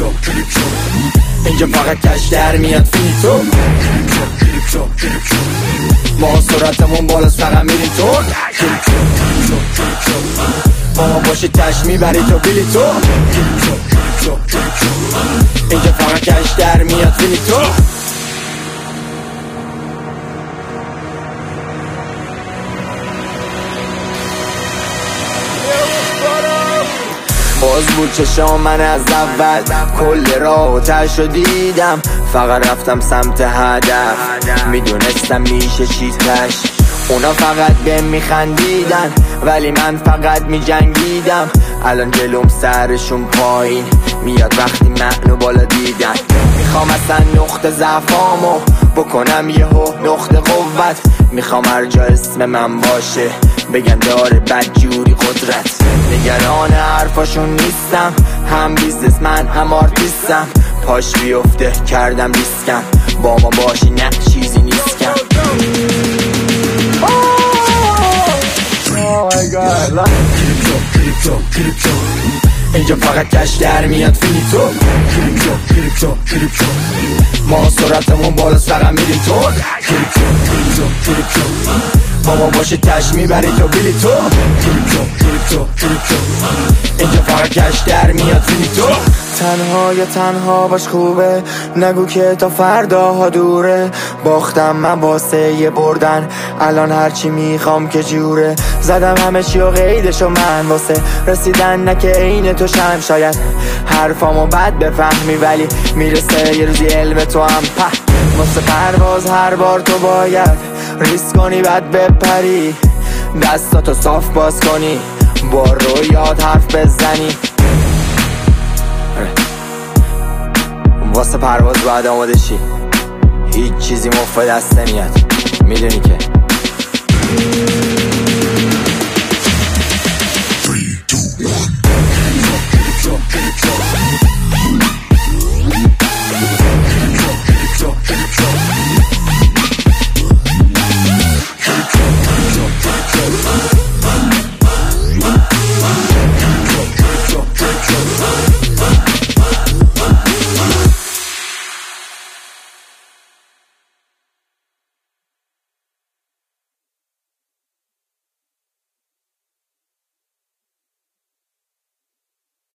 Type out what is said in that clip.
اینجا فقط کش در میاد فینیتو. ما سرعتمون بالا سقم میریم تو. با ما باشه تش میبری تو بیلی تو. اینجا فقط کش در میاد فینیتو. باز بود چشام من از اول، کل راه و تشو دیدم، فقط رفتم سمت هدف. میدونستم میشه چیزش، اونا فقط بهم میخندیدن ولی من فقط میجنگیدم. الان جلوم سرشون پایین میاد وقتی منو بالا دیدن. میخوام اصلا نقطه ضعفامو بکنم یهو نقطه قوت. میخوام هر جا اسم من باشه بگن داره بدجوری قدرت. نگران حرفاشون نیستم، هم بیزنسمن هم آرتیستم. پاش بیفته کردم دیسکم، با ما باشی نه چیزی نیستم. اینجا فقط کش در میاد فینیتو. ما سرعتمون بالا سقم میریم تو. با ما باشه تش میبری تو بیلی تو. اینجا فقط کش در میاد فینیتو. تنها یا تنها باش خوبه، نگو که تا فرداها دوره. باختم من واسه یه بردن، الان هرچی میخوام که جوره. زدم همه چی و قیدشو من واسه رسیدن، نه که عین تو شم. شاید حرفامو بد بفهمی ولی میرسه یه روزی علم تو هم. واسه پرواز هر بار تو باید ریسک کنی بعد بپری، دستاتو صاف باز کنی، با رویات حرف بزنی. واسه پرواز باید آماده شی، هیچ چیزی مفت دست نمیاد، میدونی که